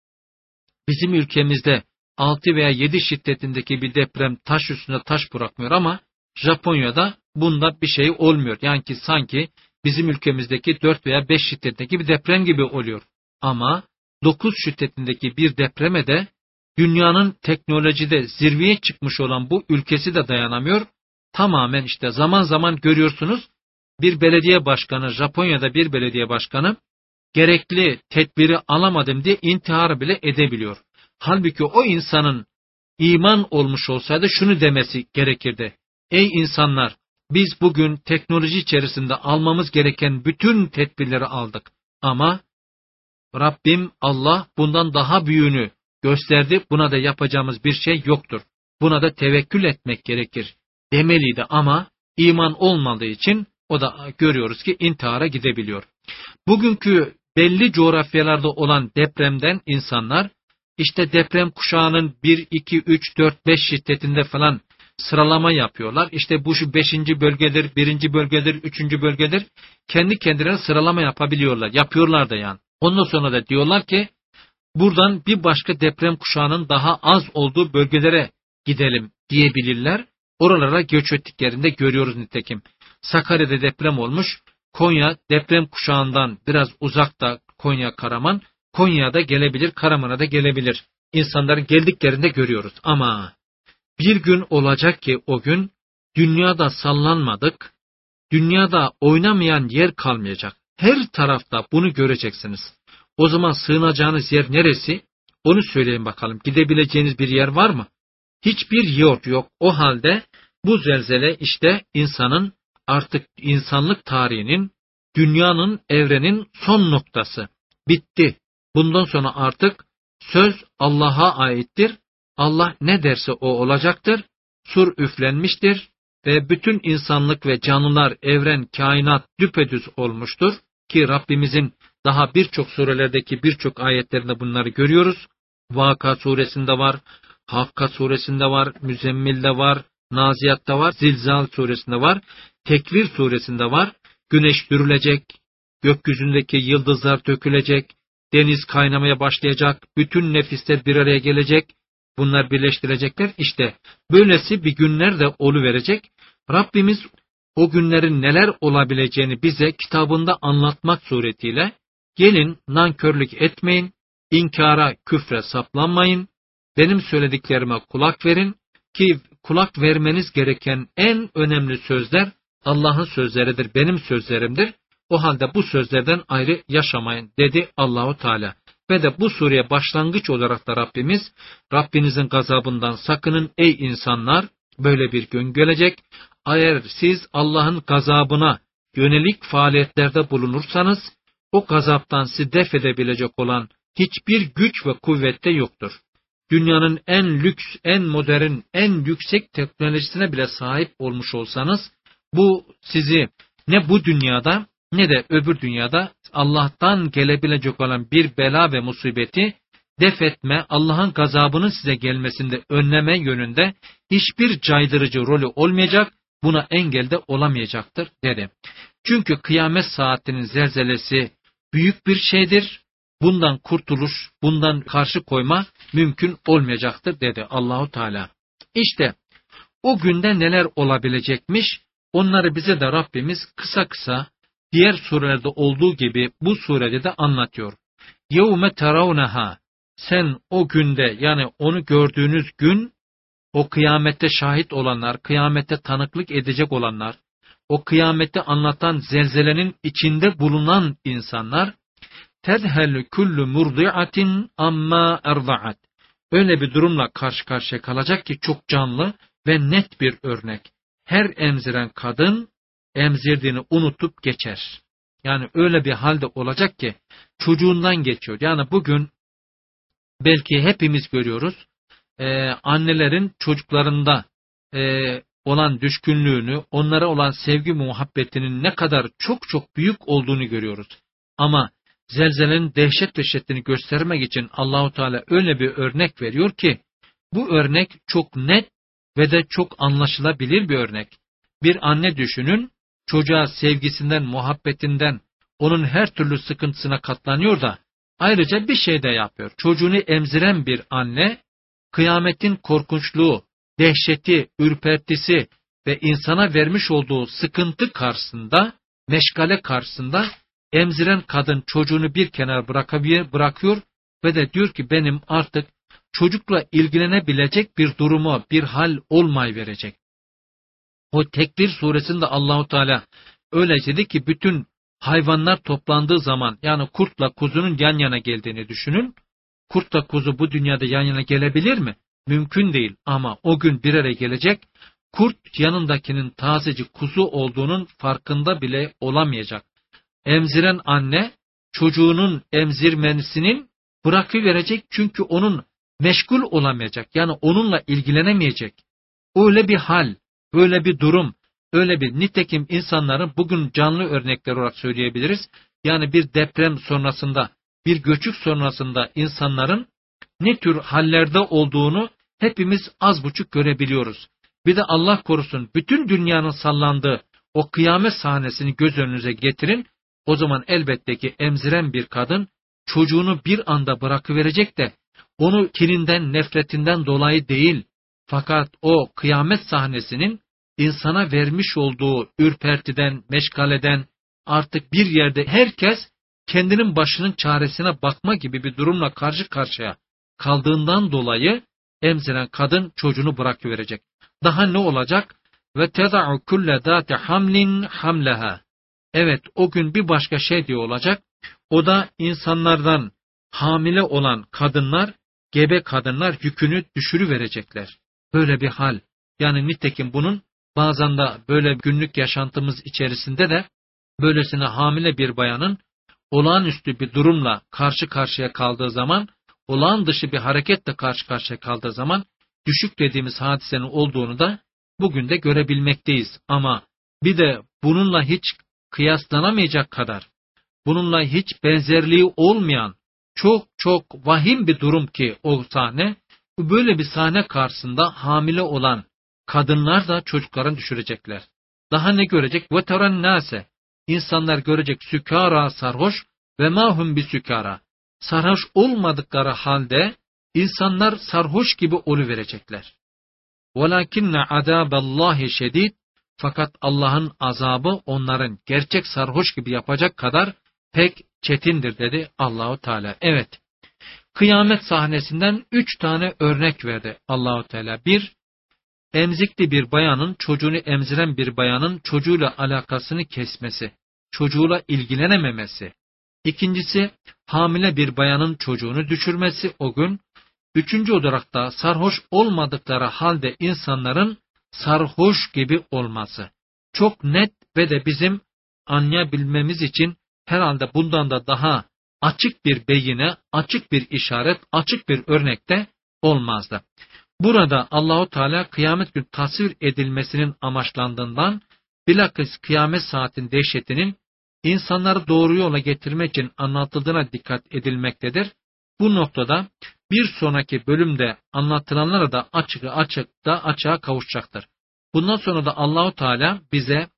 bizim ülkemizde 6 veya 7 şiddetindeki bir deprem taş üstüne taş bırakmıyor ama Japonya'da bunda bir şey olmuyor. Yani ki sanki bizim ülkemizdeki 4 veya 5 şiddetindeki bir deprem gibi oluyor. Ama 9 şiddetindeki bir depreme de dünyanın teknolojide zirveye çıkmış olan bu ülkesi de dayanamıyor. Tamamen işte zaman zaman görüyorsunuz bir belediye başkanı, Japonya'da bir belediye başkanı gerekli tedbiri alamadım diye intihar bile edebiliyor. Halbuki o insanın iman olmuş olsaydı şunu demesi gerekirdi. Ey insanlar, biz bugün teknoloji içerisinde almamız gereken bütün tedbirleri aldık. Ama Rabbim Allah bundan daha büyüğünü gösterdi. Buna da yapacağımız bir şey yoktur. Buna da tevekkül etmek gerekir demeliydi ama iman olmadığı için o da görüyoruz ki intihara gidebiliyor. Bugünkü belli coğrafyalarda olan depremden insanlar işte deprem kuşağının 1, 2, 3, 4, 5 şiddetinde falan sıralama yapıyorlar. İşte bu şu 5. bölgedir, 1. bölgedir, 3. bölgedir. Kendi kendilerine sıralama yapabiliyorlar. Yapıyorlar da yani. Ondan sonra da diyorlar ki buradan bir başka deprem kuşağının daha az olduğu bölgelere gidelim diyebilirler. Oralara göç ettiklerinde görüyoruz nitekim. Sakarya'da deprem olmuş. Konya deprem kuşağından biraz uzakta Konya Karaman. Konya'ya da gelebilir, Karaman'a da gelebilir. İnsanların geldiklerinde görüyoruz. Ama bir gün olacak ki o gün dünyada sallanmadık, dünyada oynamayan yer kalmayacak. Her tarafta bunu göreceksiniz. O zaman sığınacağınız yer neresi? Onu söyleyin bakalım. Gidebileceğiniz bir yer var mı? Hiçbir yer yok. O halde bu zelzele işte insanın artık insanlık tarihinin, dünyanın, evrenin son noktası. Bitti. Bundan sonra artık söz Allah'a aittir. Allah ne derse o olacaktır. Sur üflenmiştir ve bütün insanlık ve canlılar, evren, kainat düpedüz olmuştur. Ki Rabbimizin daha birçok surelerdeki birçok ayetlerinde bunları görüyoruz. Vaka suresinde var, Hakka suresinde var, Müzzemmil'de var, Naziyat'ta var, Zilzal suresinde var, Tekvir suresinde var. Güneş dürülecek, gökyüzündeki yıldızlar dökülecek, deniz kaynamaya başlayacak, bütün nefisler bir araya gelecek, bunlar birleştirecekler. İşte böylesi bir günler de oluverecek. Rabbimiz o günlerin neler olabileceğini bize kitabında anlatmak suretiyle gelin nankörlük etmeyin, inkara, küfre saplanmayın, benim söylediklerime kulak verin ki kulak vermeniz gereken en önemli sözler Allah'ın sözleridir, benim sözlerimdir. O halde bu sözlerden ayrı yaşamayın dedi Allahu Teala. Ve de bu sureye başlangıç olarak da Rabbimiz, Rabbinizin gazabından sakının ey insanlar, böyle bir gün gelecek. Eğer siz Allah'ın gazabına yönelik faaliyetlerde bulunursanız, o gazaptan sizi def edebilecek olan hiçbir güç ve kuvvette yoktur. Dünyanın en lüks, en modern, en yüksek teknolojisine bile sahip olmuş olsanız, bu sizi ne bu dünyada ne de öbür dünyada Allah'tan gelebilecek olan bir bela ve musibeti def etme, Allah'ın gazabının size gelmesinde önleme yönünde hiçbir caydırıcı rolü olmayacak, buna engel de olamayacaktır dedi. Çünkü kıyamet saatinin zelzelesi büyük bir şeydir. Bundan kurtuluş, bundan karşı koyma mümkün olmayacaktır dedi Allahu Teala. İşte o günde neler olabilecekmiş, onları bize de Rabbimiz kısa kısa diğer surelerde olduğu gibi bu surede de anlatıyor. يَوْمَ تَرَوْنَهَا, sen o günde, yani onu gördüğünüz gün, o kıyamette şahit olanlar, kıyamette tanıklık edecek olanlar, o kıyamette anlatan zelzelenin içinde bulunan insanlar, تَذْهَلُ كُلُّ مُرْضِعَةٍ amma اَرْضَعَتْ, öyle bir durumla karşı karşıya kalacak ki çok canlı ve net bir örnek. Her emziren kadın emzirdiğini unutup geçer. Yani öyle bir halde olacak ki çocuğundan geçiyor. Yani bugün belki hepimiz görüyoruz. annelerin çocuklarında olan düşkünlüğünü, onlara olan sevgi muhabbetinin ne kadar çok çok büyük olduğunu görüyoruz. Ama zelzelenin dehşet ve şiddetini göstermek için Allahu Teala öyle bir örnek veriyor ki, bu örnek çok net ve de çok anlaşılabilir bir örnek. Bir anne düşünün, çocuğa sevgisinden, muhabbetinden, onun her türlü sıkıntısına katlanıyor da, ayrıca bir şey de yapıyor. Çocuğunu emziren bir anne, kıyametin korkunçluğu, dehşeti, ürpertisi ve insana vermiş olduğu sıkıntı karşısında, meşgale karşısında, emziren kadın çocuğunu bir kenara bırakıyor ve de diyor ki benim artık çocukla ilgilenebilecek bir durumu, bir hal olmayıverecek. O Tekvir suresinde Allahu Teala öyle dedi ki bütün hayvanlar toplandığı zaman, yani kurtla kuzunun yan yana geldiğini düşünün. Kurtla kuzu bu dünyada yan yana gelebilir mi? Mümkün değil, ama o gün bir araya gelecek. Kurt yanındakinin tazeci kuzu olduğunun farkında bile olamayacak. Emziren anne çocuğunun emzirmesinin bırakıverecek, çünkü onun meşgul olamayacak, yani onunla ilgilenemeyecek. Öyle bir hal, öyle bir durum, öyle bir nitekim insanların bugün canlı örnekler olarak söyleyebiliriz. Yani bir deprem sonrasında, bir göçük sonrasında insanların ne tür hallerde olduğunu hepimiz az buçuk görebiliyoruz. Bir de Allah korusun bütün dünyanın sallandığı o kıyamet sahnesini göz önünüze getirin. O zaman elbette ki emziren bir kadın çocuğunu bir anda bırakıverecek de onu kininden, nefretinden dolayı değil, fakat o kıyamet sahnesinin insana vermiş olduğu ürpertiden, meşgaleden, artık bir yerde herkes kendinin başının çaresine bakma gibi bir durumla karşı karşıya kaldığından dolayı emziren kadın çocuğunu bırakıverecek. Daha ne olacak? Ve teda'u kulle zâti hamlin hamleha. Evet, o gün bir başka şey diye olacak. O da insanlardan hamile olan kadınlar, gebe kadınlar yükünü düşürüverecekler. Böyle bir hal. Yani nitekim bunun bazen de böyle günlük yaşantımız içerisinde de böylesine hamile bir bayanın olağanüstü bir durumla karşı karşıya kaldığı zaman, olağan dışı bir hareketle karşı karşıya kaldığı zaman düşük dediğimiz hadisenin olduğunu da bugün de görebilmekteyiz. Ama bir de bununla hiç kıyaslanamayacak kadar, bununla hiç benzerliği olmayan çok çok vahim bir durum ki o sahne, böyle bir sahne karşısında hamile olan kadınlar da çocuklarını düşürecekler. Daha ne görecek? وَتَرَنْ نَاسَ. İnsanlar görecek sükara sarhoş ve mahum bir sükara. Sarhoş olmadıkları halde insanlar sarhoş gibi oluverecekler. وَلَكِنَّ عَذَابَ اللّٰهِ شَد۪يدٍ. Fakat Allah'ın azabı onların gerçek sarhoş gibi yapacak kadar pek çetindir dedi Allahu Teala. Evet. Kıyamet sahnesinden 3 tane örnek verdi Allahu Teala. Bir, emzikli bir bayanın, çocuğunu emziren bir bayanın çocuğuyla alakasını kesmesi, çocuğuyla ilgilenememesi. İkincisi, hamile bir bayanın çocuğunu düşürmesi o gün. Üçüncü olarak da sarhoş olmadıkları halde insanların sarhoş gibi olması. Çok net ve de bizim anlayabilmemiz için herhalde bundan da daha açık bir beyine, açık bir işaret, açık bir örnekte olmazdı. Burada Allahu Teala kıyamet günü tasvir edilmesinin amaçlandığından, bilakis kıyamet saatin dehşetinin insanları doğru yola getirmek için anlatıldığına dikkat edilmektedir. Bu noktada bir sonraki bölümde anlatılanlara da açığa kavuşacaktır. Bundan sonra da Allahu Teala bize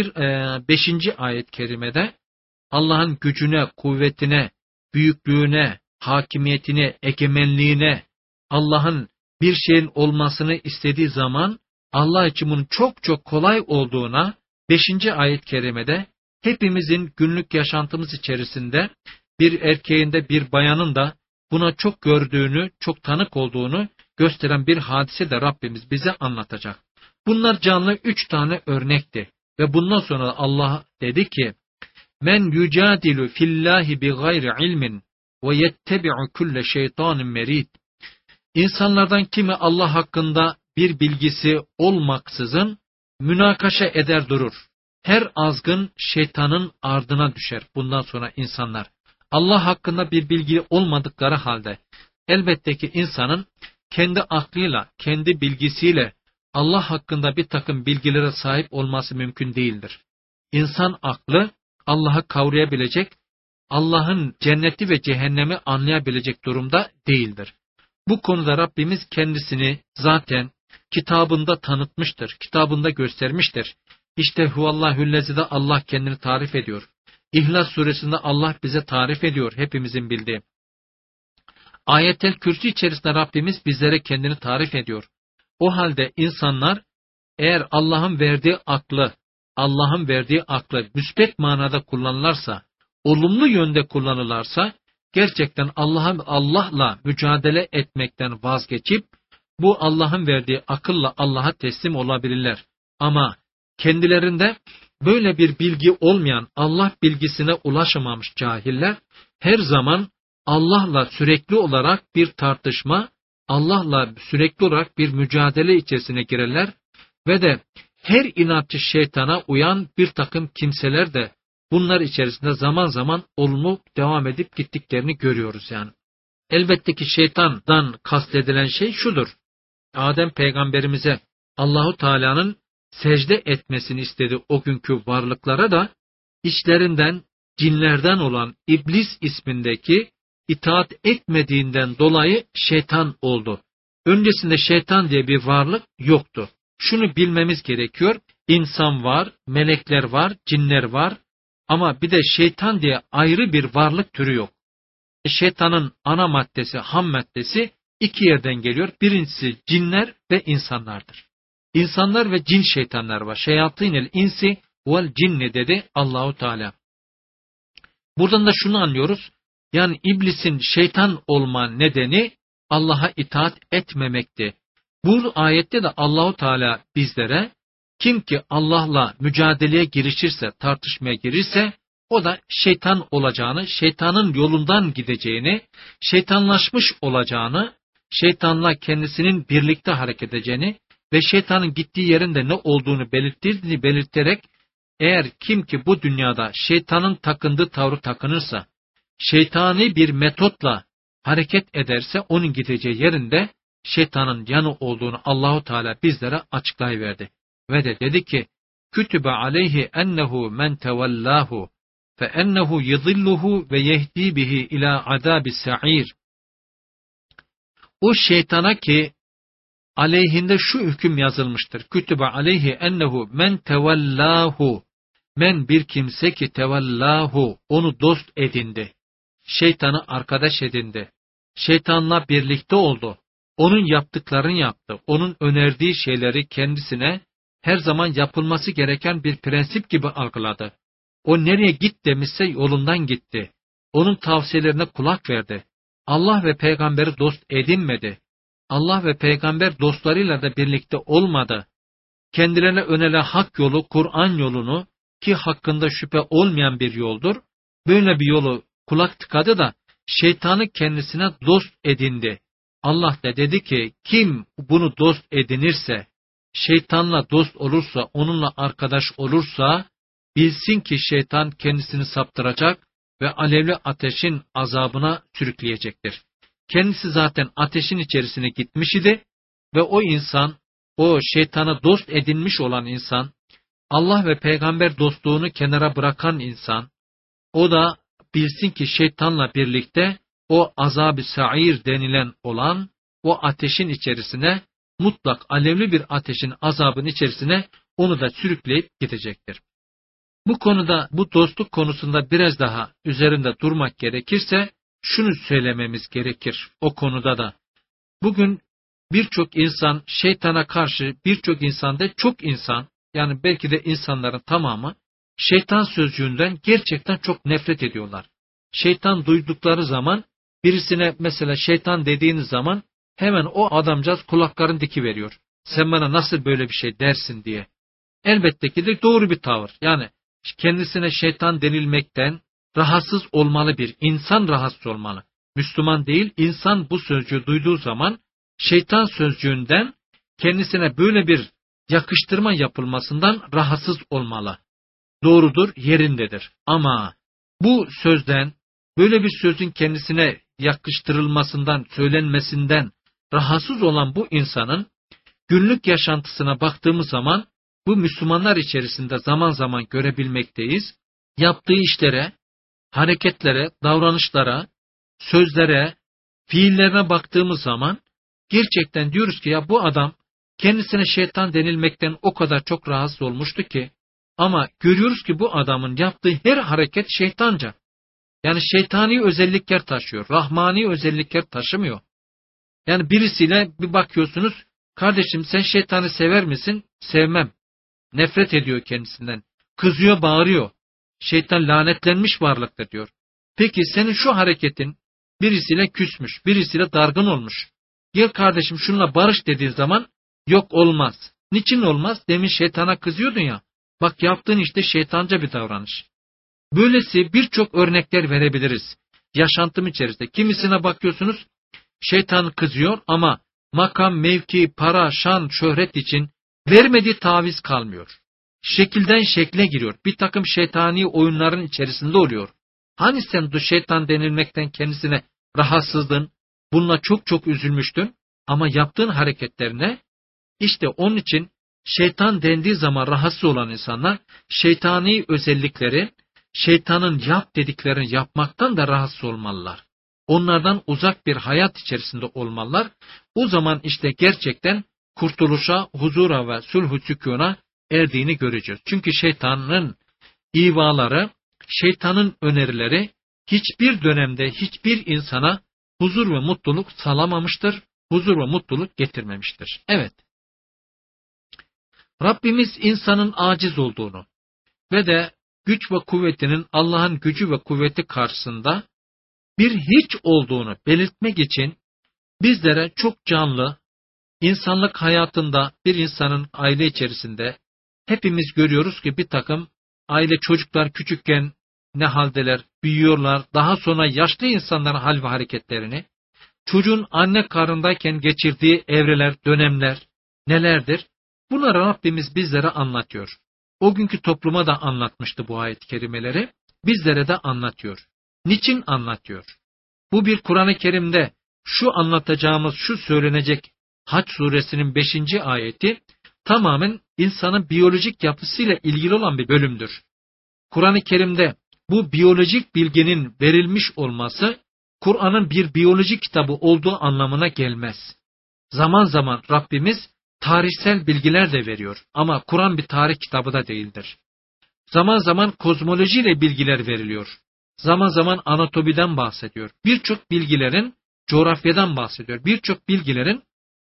5. ayet-i kerimede Allah'ın gücüne, kuvvetine, büyüklüğüne, hakimiyetine, egemenliğine, Allah'ın bir şeyin olmasını istediği zaman Allah için bunun çok çok kolay olduğuna 5. ayet-i kerimede hepimizin günlük yaşantımız içerisinde bir erkeğin de bir bayanın da buna çok gördüğünü, çok tanık olduğunu gösteren bir hadise de Rabbimiz bize anlatacak. Bunlar canlı 3 tane örnekti ve bundan sonra Allah dedi ki: "Men yucadilu fillahi bi gayri ilmin ve yettebi'u kulle şeytanin merid." İnsanlardan kimi Allah hakkında bir bilgisi olmaksızın münakaşa eder durur. Her azgın şeytanın ardına düşer bundan sonra insanlar. Allah hakkında bir bilgi olmadıkları halde elbette ki insanın kendi aklıyla, kendi bilgisiyle Allah hakkında bir takım bilgilere sahip olması mümkün değildir. İnsan aklı Allah'ı kavrayabilecek, Allah'ın cenneti ve cehennemi anlayabilecek durumda değildir. Bu konuda Rabbimiz kendisini zaten kitabında tanıtmıştır, kitabında göstermiştir. İşte huvallahüllezide Allah kendini tarif ediyor. İhlas suresinde Allah bize tarif ediyor, hepimizin bildiği. Ayet-el Kürsü içerisinde Rabbimiz bizlere kendini tarif ediyor. O halde insanlar eğer Allah'ın verdiği aklı müsbet manada kullanırlarsa, olumlu yönde kullanırlarsa, gerçekten Allah'la mücadele etmekten vazgeçip, bu Allah'ın verdiği akılla Allah'a teslim olabilirler. Ama kendilerinde böyle bir bilgi olmayan, Allah bilgisine ulaşamamış cahiller, her zaman Allah'la sürekli olarak bir tartışma, Allah'la sürekli olarak bir mücadele içerisine girerler ve de her inatçı şeytana uyan bir takım kimseler de bunlar içerisinde zaman zaman olumlu devam edip gittiklerini görüyoruz yani. Elbette ki şeytandan kastedilen şey şudur. Adem peygamberimize Allahu Teala'nın secde etmesini istedi o günkü varlıklara da içlerinden cinlerden olan İblis ismindeki itaat etmediğinden dolayı şeytan oldu. Öncesinde şeytan diye bir varlık yoktu. Şunu bilmemiz gerekiyor. İnsan var, melekler var, cinler var ama bir de şeytan diye ayrı bir varlık türü yok. Şeytanın ana maddesi, ham maddesi iki yerden geliyor. Birincisi cinler ve insanlardır. İnsanlar ve cin şeytanlar var. Şeyatinel insi vel cinni dedi Allahu Teala. Buradan da şunu anlıyoruz. Yani iblisin şeytan olma nedeni Allah'a itaat etmemekti. Bu ayette de Allahu Teala bizlere kim ki Allah'la mücadeleye girişirse, tartışmaya girirse o da şeytan olacağını, şeytanın yolundan gideceğini, şeytanlaşmış olacağını, şeytanla kendisinin birlikte hareket edeceğini ve şeytanın gittiği yerin de ne olduğunu belirterek eğer kim ki bu dünyada şeytanın takındığı tavrı takınırsa, şeytani bir metotla hareket ederse onun gideceği yerinde şeytanın yanı olduğunu Allahu Teala bizlere açıklayıverdi. Ve de dedi ki: "Kütübe aleyhi ennehu men tevallahu fe ennehu yudilluhu ve yehdi bihi ila azabis sa'ir." O şeytana ki aleyhinde şu hüküm yazılmıştır. Kütübe aleyhi ennehu men tevallahu. Men bir kimse ki tevallahu, onu dost edindi. Şeytanı arkadaş edindi. Şeytanla birlikte oldu. Onun yaptıklarını yaptı. Onun önerdiği şeyleri kendisine her zaman yapılması gereken bir prensip gibi algıladı. O nereye git demişse yolundan gitti. Onun tavsiyelerine kulak verdi. Allah ve peygamberi dost edinmedi. Allah ve peygamber dostlarıyla da birlikte olmadı. Kendilerine önerilen hak yolu, Kur'an yolunu, ki hakkında şüphe olmayan bir yoldur, böyle bir yolu kulak tıkadı da şeytanı kendisine dost edindi. Allah da dedi ki kim bunu dost edinirse, şeytanla dost olursa, onunla arkadaş olursa bilsin ki şeytan kendisini saptıracak ve alevli ateşin azabına sürükleyecektir. Kendisi zaten ateşin içerisine gitmiş idi ve o insan, o şeytana dost edinmiş olan insan, Allah ve peygamber dostluğunu kenara bırakan insan, o da bilsin ki şeytanla birlikte o azab-ı sa'ir denilen olan o ateşin içerisine, mutlak alevli bir ateşin azabın içerisine onu da sürükleyip gidecektir. Bu konuda, bu dostluk konusunda biraz daha üzerinde durmak gerekirse şunu söylememiz gerekir o konuda da. Bugün birçok insan şeytana karşı, birçok insanda çok insan, yani belki de insanların tamamı şeytan sözcüğünden gerçekten çok nefret ediyorlar. Şeytan duydukları zaman, birisine mesela şeytan dediğiniz zaman hemen o adamcağız kulaklarını dikiveriyor. Sen bana nasıl böyle bir şey dersin diye. Elbette ki de doğru bir tavır. Yani kendisine şeytan denilmekten rahatsız olmalı bir insan, rahatsız olmalı. Müslüman değil, insan bu sözcüğü duyduğu zaman şeytan sözcüğünden kendisine böyle bir yakıştırma yapılmasından rahatsız olmalı. Doğrudur, yerindedir. Ama bu sözden, böyle bir sözün kendisine yakıştırılmasından, söylenmesinden rahatsız olan bu insanın günlük yaşantısına baktığımız zaman bu Müslümanlar içerisinde zaman zaman görebilmekteyiz. Yaptığı işlere, hareketlere, davranışlara, sözlere, fiillerine baktığımız zaman gerçekten diyoruz ki ya bu adam kendisine şeytan denilmekten o kadar çok rahatsız olmuştu ki, ama görüyoruz ki bu adamın yaptığı her hareket şeytanca. Yani şeytani özellikler taşıyor, rahmani özellikler taşımıyor. Yani birisiyle bir bakıyorsunuz, kardeşim sen şeytanı sever misin? Sevmem. Nefret ediyor kendisinden. Kızıyor, bağırıyor. Şeytan lanetlenmiş varlıktır diyor. Peki senin şu hareketin birisiyle küsmüş, birisiyle dargın olmuş. Gel kardeşim şununla barış dediği zaman yok olmaz. Niçin olmaz? Demin şeytana kızıyordun ya. Bak yaptığın işte şeytanca bir davranış. Böylesi birçok örnekler verebiliriz. Yaşantım içerisinde. Kimisine bakıyorsunuz şeytan kızıyor ama makam, mevki, para, şan, şöhret için vermediği taviz kalmıyor. Şekilden şekle giriyor. Bir takım şeytani oyunların içerisinde oluyor. Hani sen şeytan denilmekten kendisine rahatsızdın, bununla çok çok üzülmüştün ama yaptığın hareketlerine işte onun için şeytan dendiği zaman rahatsız olan insanlar şeytani özellikleri, şeytanın yap dediklerini yapmaktan da rahatsız olmalılar. Onlardan uzak bir hayat içerisinde olmalılar. O zaman işte gerçekten kurtuluşa, huzura ve sulh-u sükûna erdiğini göreceğiz. Çünkü şeytanın ivaları, şeytanın önerileri hiçbir dönemde hiçbir insana huzur ve mutluluk sağlamamıştır, huzur ve mutluluk getirmemiştir. Evet, Rabbimiz insanın aciz olduğunu ve de güç ve kuvvetinin Allah'ın gücü ve kuvveti karşısında bir hiç olduğunu belirtmek için bizlere çok canlı, insanlık hayatında bir insanın aile içerisinde hepimiz görüyoruz ki bir takım aile çocuklar küçükken ne haldeler, büyüyorlar, daha sonra yaşlı insanların hal ve hareketlerini, çocuğun anne karnındayken geçirdiği evreler, dönemler nelerdir? Bunları Rabbimiz bizlere anlatıyor. O günkü topluma da anlatmıştı bu ayet-i kerimeleri, bizlere de anlatıyor. Niçin anlatıyor? Bu bir Kur'an-ı Kerim'de şu anlatacağımız, şu söylenecek Hac suresinin 5. ayeti tamamen insanın biyolojik yapısıyla ilgili olan bir bölümdür. Kur'an-ı Kerim'de bu biyolojik bilginin verilmiş olması, Kur'an'ın bir biyolojik kitabı olduğu anlamına gelmez. Zaman zaman Rabbimiz tarihsel bilgiler de veriyor ama Kur'an bir tarih kitabı da değildir. Zaman zaman kozmolojiyle bilgiler veriliyor. Zaman zaman anatomiden bahsediyor. Birçok bilgilerin coğrafyadan bahsediyor. Birçok bilgilerin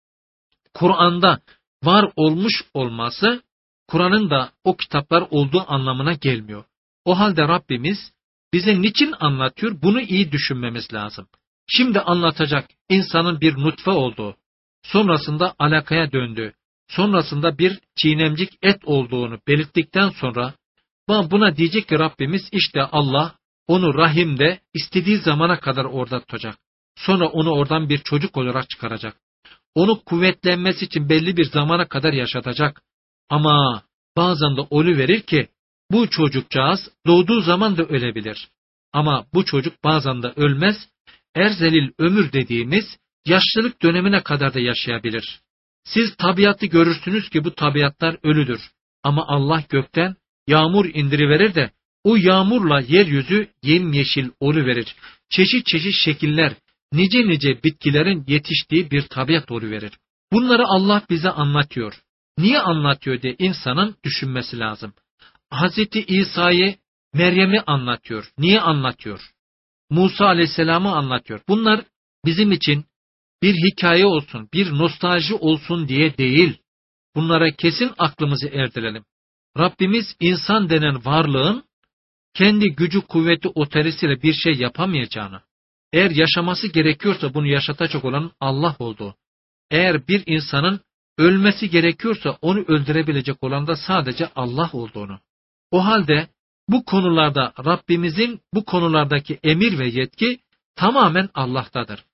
Kur'an'da var olmuş olması, Kur'an'ın da o kitaplar olduğu anlamına gelmiyor. O halde Rabbimiz bize niçin anlatıyor? Bunu iyi düşünmemiz lazım. Şimdi anlatacak insanın bir nutfe olduğu, sonrasında alakaya döndüğü, sonrasında bir çiğnemcik et olduğunu belirttikten sonra buna diyecek ki Rabbimiz işte Allah onu rahimde istediği zamana kadar orada tutacak. Sonra onu oradan bir çocuk olarak çıkaracak. Onu kuvvetlenmesi için belli bir zamana kadar yaşatacak. Ama bazen de verir ki bu çocukcağız doğduğu zaman da ölebilir. Ama bu çocuk bazen de ölmez, erzelil ömür dediğimiz yaşlılık dönemine kadar da yaşayabilir. Siz tabiatı görürsünüz ki bu tabiatlar ölüdür. Ama Allah gökten yağmur indiriverir de o yağmurla yeryüzü yemyeşil oluverir. Çeşit çeşit şekiller, nice nice bitkilerin yetiştiği bir tabiat oluverir. Bunları Allah bize anlatıyor. Niye anlatıyor diye insanın düşünmesi lazım. Hazreti İsa'yı, Meryem'i anlatıyor. Niye anlatıyor? Musa Aleyhisselam'ı anlatıyor. Bunlar bizim için bir hikaye olsun, bir nostalji olsun diye değil. Bunlara kesin aklımızı erdirelim. Rabbimiz insan denen varlığın kendi gücü kuvveti otorisiyle bir şey yapamayacağını, eğer yaşaması gerekiyorsa bunu yaşatacak olan Allah olduğu, eğer bir insanın ölmesi gerekiyorsa onu öldürebilecek olan da sadece Allah olduğunu. O halde bu konularda Rabbimizin bu konulardaki emir ve yetki tamamen Allah'tadır.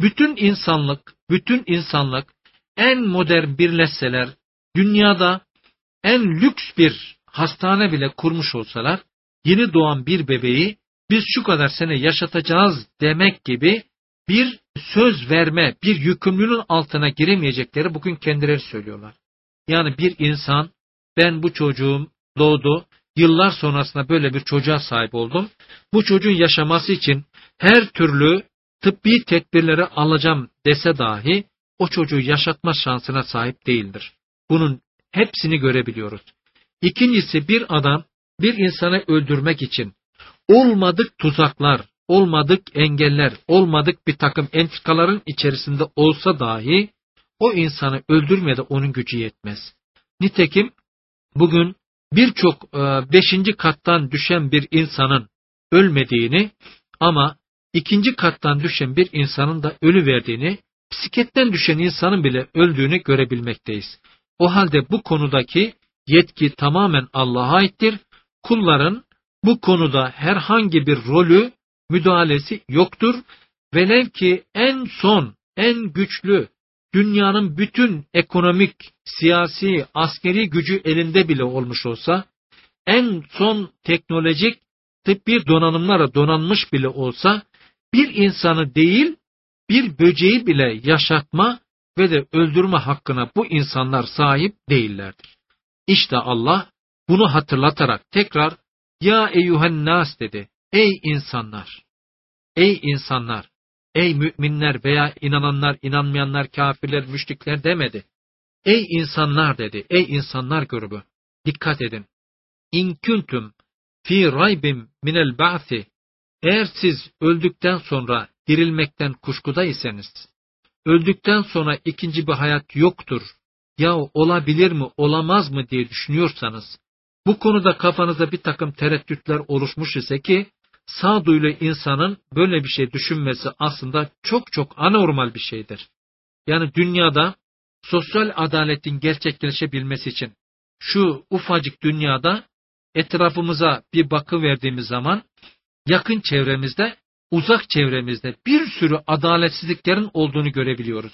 Bütün insanlık en modern birleşseler, dünyada en lüks bir hastane bile kurmuş olsalar, yeni doğan bir bebeği biz şu kadar sene yaşatacağız demek gibi bir söz verme, bir yükümlülüğün altına giremeyecekleri bugün kendileri söylüyorlar. Yani bir insan, ben bu çocuğum doğdu, yıllar sonrasında böyle bir çocuğa sahip oldum. Bu çocuğun yaşaması için her türlü tıbbi tedbirleri alacağım dese dahi o çocuğu yaşatma şansına sahip değildir. Bunun hepsini görebiliyoruz. İkincisi, bir adam bir insanı öldürmek için olmadık tuzaklar, olmadık engeller, olmadık bir takım entrikaların içerisinde olsa dahi o insanı öldürmeye de onun gücü yetmez. Nitekim bugün birçok 5. kattan düşen bir insanın ölmediğini ama 2. kattan düşen bir insanın da ölü verdiğini, bisikletten düşen insanın bile öldüğünü görebilmekteyiz. O halde bu konudaki yetki tamamen Allah'a aittir. Kulların bu konuda herhangi bir rolü, müdahalesi yoktur. Velev ki en son, en güçlü, dünyanın bütün ekonomik, siyasi, askeri gücü elinde bile olmuş olsa, en son teknolojik, tıbbi donanımlara donanmış bile olsa, bir insanı değil, bir böceği bile yaşatma ve de öldürme hakkına bu insanlar sahip değillerdir. İşte Allah bunu hatırlatarak tekrar ya eyyuhen nas dedi. Ey insanlar! Ey insanlar! Ey müminler veya inananlar, inanmayanlar, kafirler, müşrikler demedi. Ey insanlar dedi. Ey insanlar grubu! Dikkat edin. İn kuntum fi raybim minel ba'thi. Eğer siz öldükten sonra dirilmekten kuşkudaysanız, öldükten sonra ikinci bir hayat yoktur, ya olabilir mi, olamaz mı diye düşünüyorsanız, bu konuda kafanızda bir takım tereddütler oluşmuş ise ki, sağduyulu insanın böyle bir şey düşünmesi aslında çok çok anormal bir şeydir. Yani dünyada sosyal adaletin gerçekleşebilmesi için, şu ufacık dünyada etrafımıza bir bakıverdiğimiz zaman, yakın çevremizde, uzak çevremizde bir sürü adaletsizliklerin olduğunu görebiliyoruz.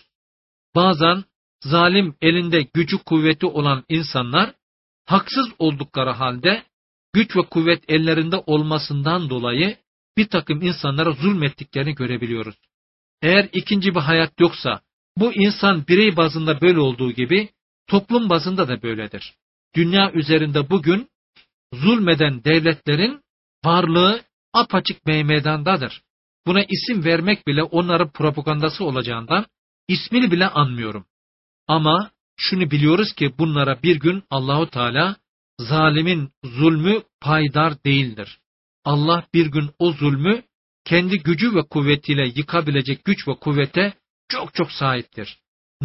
Bazen zalim, elinde gücü kuvveti olan insanlar, haksız oldukları halde güç ve kuvvet ellerinde olmasından dolayı bir takım insanlara zulmettiklerini görebiliyoruz. Eğer ikinci bir hayat yoksa, bu insan birey bazında böyle olduğu gibi toplum bazında da böyledir. Dünya üzerinde bugün zulmeden devletlerin varlığı apaçık meydandadır. Buna isim vermek bile onların propagandası olacağından ismini bile anmıyorum. Ama şunu biliyoruz ki bunlara bir gün Allahu Teala zalimin zulmü payidar değildir. Allah bir gün o zulmü kendi gücü ve kuvvetiyle yıkabilecek güç ve kuvvete çok çok sahiptir.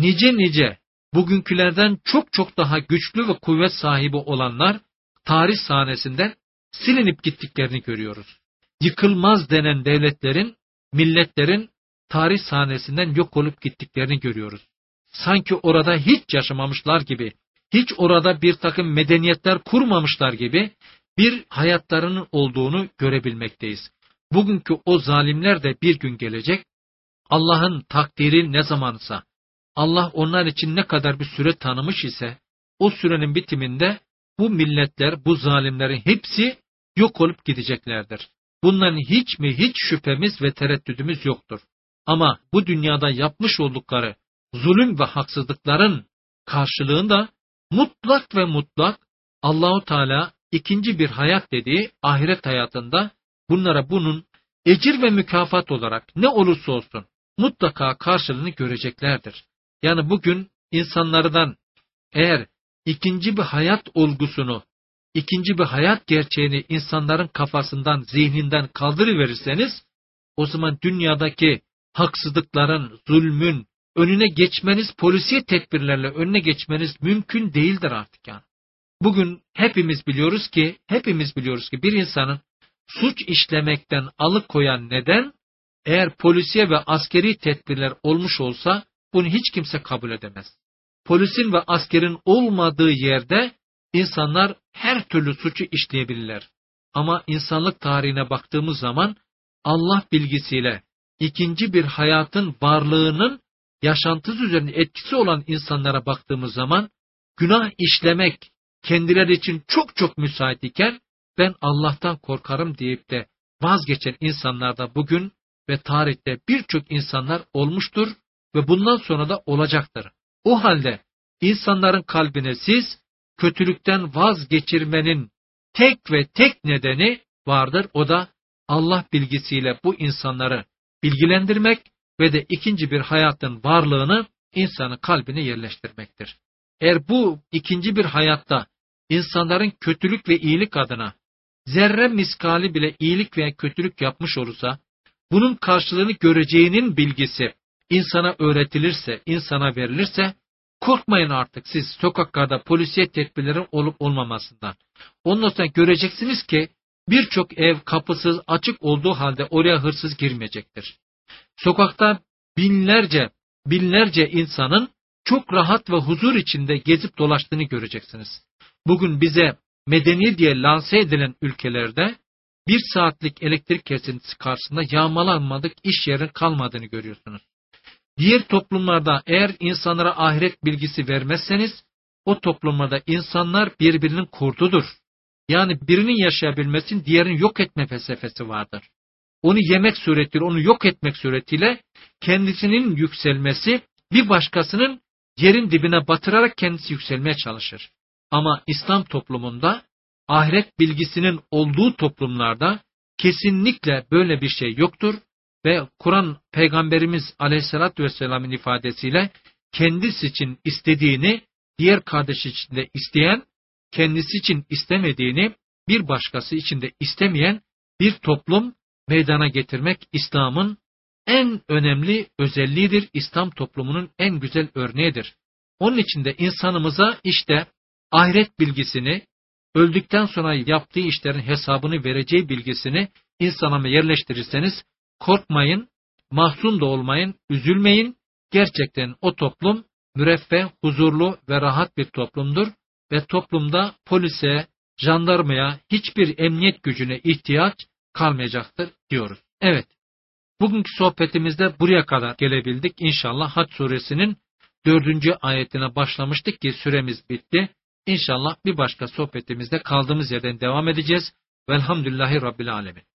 Nice bugünkülerden çok çok daha güçlü ve kuvvet sahibi olanlar tarih sahnesinden silinip gittiklerini görüyoruz. Yıkılmaz denen devletlerin, milletlerin tarih sahnesinden yok olup gittiklerini görüyoruz. Sanki orada hiç yaşamamışlar gibi, hiç orada bir takım medeniyetler kurmamışlar gibi bir hayatlarının olduğunu görebilmekteyiz. Bugünkü o zalimler de bir gün gelecek, Allah'ın takdiri ne zamansa, Allah onlar için ne kadar bir süre tanımış ise, o sürenin bitiminde bu milletler, bu zalimlerin hepsi yok olup gideceklerdir. Bunların hiç şüphemiz ve tereddüdümüz yoktur. Ama bu dünyada yapmış oldukları zulüm ve haksızlıkların karşılığında mutlak Allahu Teala ikinci bir hayat dediği ahiret hayatında bunlara bunun ecir ve mükafat olarak ne olursa olsun mutlaka karşılığını göreceklerdir. Yani bugün insanlardan eğer ikinci bir hayat olgusunu, ikinci bir hayat gerçeğini insanların kafasından, zihninden kaldırıverirseniz, o zaman dünyadaki haksızlıkların, zulmün önüne geçmeniz, polisiye tedbirlerle önüne geçmeniz mümkün değildir artık yani. Bugün hepimiz biliyoruz ki bir insanın suç işlemekten alıkoyan neden, eğer polisiye ve askeri tedbirler olmuş olsa bunu hiç kimse kabul edemez. Polisin ve askerin olmadığı yerde insanlar her türlü suçu işleyebilirler. Ama insanlık tarihine baktığımız zaman Allah bilgisiyle ikinci bir hayatın varlığının yaşantısı üzerinde etkisi olan insanlara baktığımız zaman günah işlemek kendileri için çok çok müsait iken ben Allah'tan korkarım deyip de vazgeçen insanlar da bugün ve tarihte birçok insanlar olmuştur ve bundan sonra da olacaktır. O halde insanların kalbine siz kötülükten vazgeçirmenin tek ve tek nedeni vardır. O da Allah bilgisiyle bu insanları bilgilendirmek ve de ikinci bir hayatın varlığını insanın kalbine yerleştirmektir. Eğer bu ikinci bir hayatta insanların kötülük ve iyilik adına zerre miskali bile iyilik veya kötülük yapmış olursa, bunun karşılığını göreceğinin bilgisi insana öğretilirse, insana verilirse, korkmayın artık siz sokaklarda polisiye tedbirlerin olup olmamasından. Ondan sonra göreceksiniz ki birçok ev kapısız açık olduğu halde oraya hırsız girmeyecektir. Sokakta binlerce insanın çok rahat ve huzur içinde gezip dolaştığını göreceksiniz. Bugün bize medeni diye lanse edilen ülkelerde 1 saatlik elektrik kesintisi karşısında yağmalanmadık iş yerinin kalmadığını görüyorsunuz. Diğer toplumlarda eğer insanlara ahiret bilgisi vermezseniz, o toplumlarda insanlar birbirinin kurdudur. Yani birinin yaşayabilmesinin diğerini yok etme felsefesi vardır. Onu yemek suretiyle, onu yok etmek suretiyle kendisinin yükselmesi bir başkasının yerin dibine batırarak kendisi yükselmeye çalışır. Ama İslam toplumunda, ahiret bilgisinin olduğu toplumlarda kesinlikle böyle bir şey yoktur ve Kur'an Peygamberimiz Aleyhisselatü Vesselam'ın ifadesiyle kendisi için istediğini diğer kardeşi için de isteyen, kendisi için istemediğini bir başkası için de istemeyen bir toplum meydana getirmek İslam'ın en önemli özelliğidir. İslam toplumunun en güzel örneğidir. Onun için de insanımıza işte ahiret bilgisini, öldükten sonra yaptığı işlerin hesabını vereceği bilgisini insana yerleştirirseniz korkmayın, mahzun da olmayın, üzülmeyin. Gerçekten o toplum müreffeh, huzurlu ve rahat bir toplumdur ve toplumda polise, jandarmaya, hiçbir emniyet gücüne ihtiyaç kalmayacaktır diyoruz. Evet, bugünkü sohbetimizde buraya kadar gelebildik. İnşallah Hac suresinin 4. ayetine başlamıştık ki süremiz bitti. İnşallah bir başka sohbetimizde kaldığımız yerden devam edeceğiz. Velhamdülillahi Rabbil Alemin.